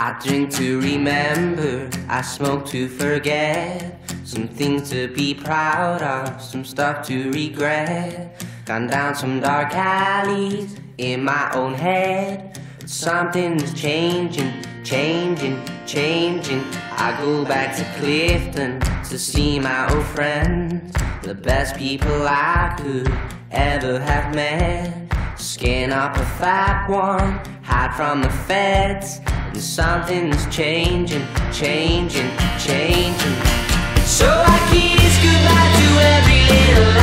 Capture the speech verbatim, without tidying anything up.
I drink to remember, I smoke to forget. Some things to be proud of, some stuff to regret. Gone down some dark alleys in my own head, but something's changing, changing, changing. I go back to Clifton to see my old friends, the best people I could ever have met. Skin up a fat one, hide from the feds, and something's changing, changing, changing. So I kiss goodbye to every little